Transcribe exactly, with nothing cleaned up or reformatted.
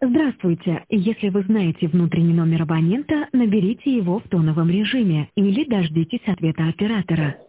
Здравствуйте. Если вы знаете внутренний номер абонента, наберите его в тоновом режиме или дождитесь ответа оператора.